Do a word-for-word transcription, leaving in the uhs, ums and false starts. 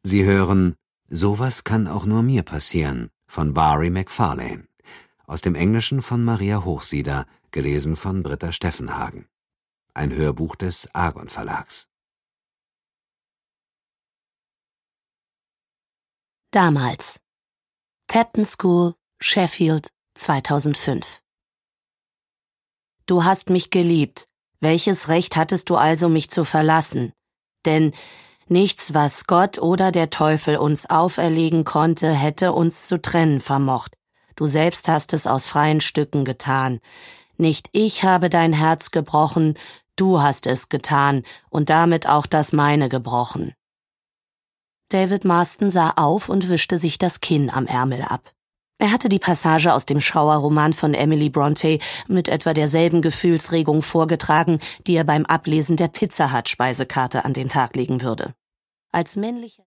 Sie hören »Sowas kann auch nur mir passieren« von Vary Macfarlane, aus dem Englischen von Maria Hochsieder, gelesen von Britta Steffenhagen. Ein Hörbuch des Argon Verlags. Damals. Tapton School, Sheffield, zweitausendfünf. Du hast mich geliebt. Welches Recht hattest du also, mich zu verlassen? Denn nichts, was Gott oder der Teufel uns auferlegen konnte, hätte uns zu trennen vermocht. Du selbst hast es aus freien Stücken getan. Nicht ich habe dein Herz gebrochen, du hast es getan und damit auch das meine gebrochen. David Marston sah auf und wischte sich das Kinn am Ärmel ab. Er hatte die Passage aus dem Schauerroman von Emily Brontë mit etwa derselben Gefühlsregung vorgetragen, die er beim Ablesen der Pizza Hut Speisekarte an den Tag legen würde. Als männlicher